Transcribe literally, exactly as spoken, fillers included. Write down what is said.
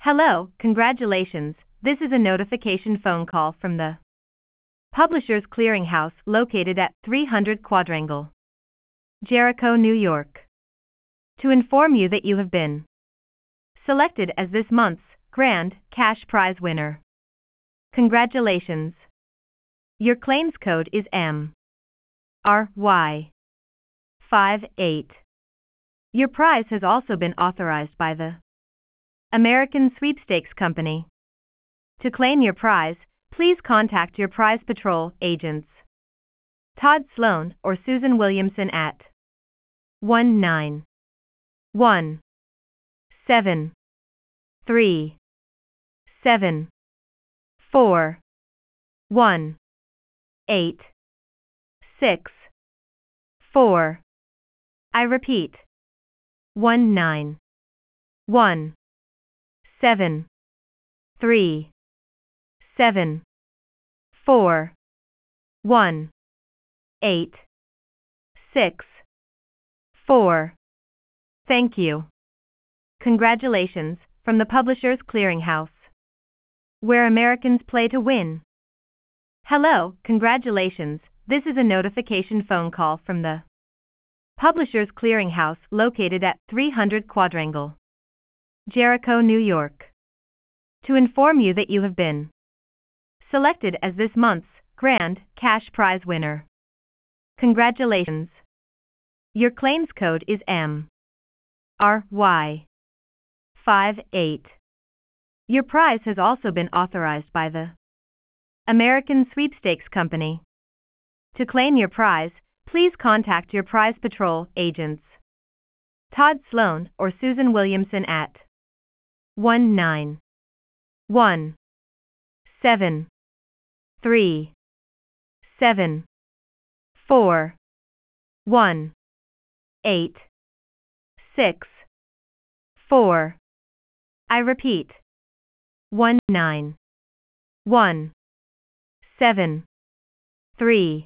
Hello, congratulations. This is a notification phone call from the Publishers Clearinghouse located at three hundred Quadrangle, Jericho, New York, to inform you that you have been selected as this month's grand cash prize winner. Congratulations. Your claims code is M R Y five eight. Your prize has also been authorized by the American Sweepstakes Company. To claim your prize, please contact your Prize Patrol agents, Todd Sloan or Susan Williamson at one nine one seven three seven four one eight six four. I repeat, one nine one seven three seven four one eight six four. Thank you. Congratulations from the Publishers Clearinghouse, where Americans play to win. Hello, congratulations. This is a notification phone call from the Publishers Clearinghouse located at three hundred Quadrangle, Jericho, New York, to inform you that you have been selected as this month's grand cash prize winner. Congratulations. Your claims code is M R Y five eight. Your prize has also been authorized by the American Sweepstakes Company. To claim your prize, please contact your Prize Patrol agents, Todd Sloan or Susan Williamson at one nine one seven three seven four one eight six four. I repeat, one nine one seven three